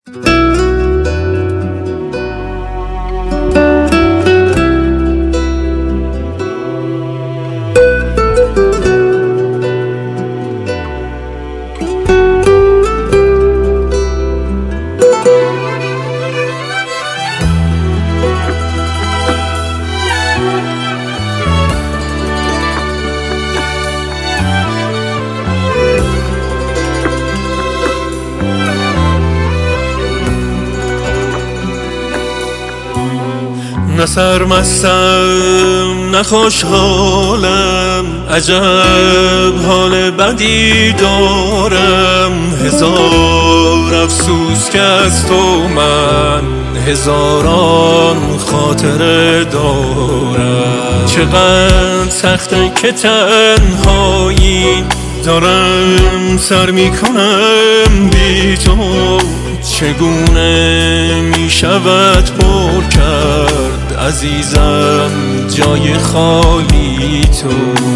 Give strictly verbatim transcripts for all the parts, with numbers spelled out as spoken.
نه سرمستم نه خوشحالم، عجب حال بدی دارم. هزار افسوس که از تو من هزاران خاطره دارم. چقدر سخته که تنهایی دارم سر میکنم بی تو. چگونه می شود پر کرد عزیزم جای خالی تو.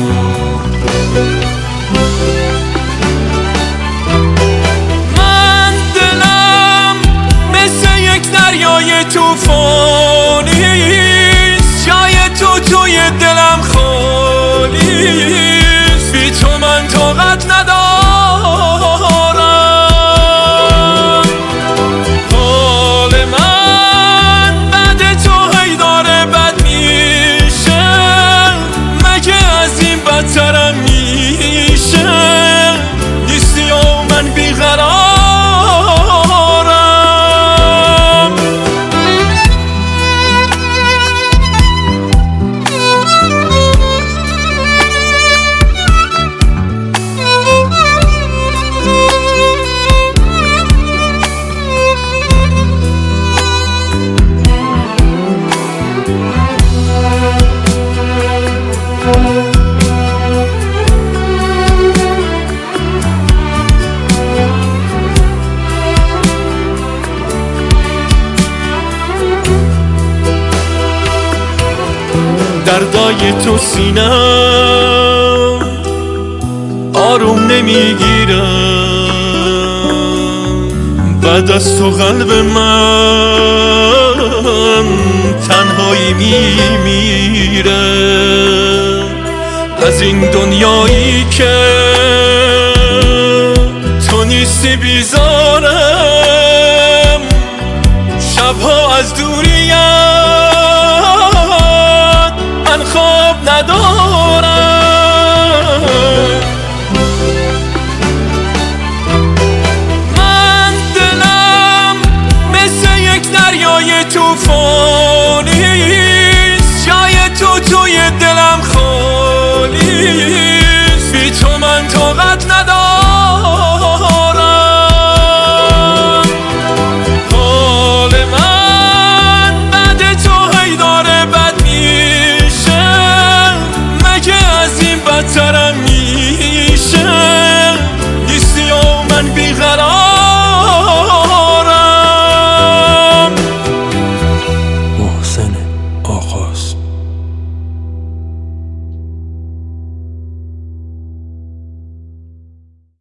من دلم مثل یک دریای توفانیست، جای تو توی دلم خالیست. بی تو من طاقت ندارم. بدترم میشه نیستی و من بیقرارم. دردای تو سینم آروم نمیگیرم. بعد از تو قلب من تنهایی میمیره. از این دنیایی که تو نیستی بیزارم. شبها از دوریم من خواب ندارم. من دلم مثل یک دریای توفان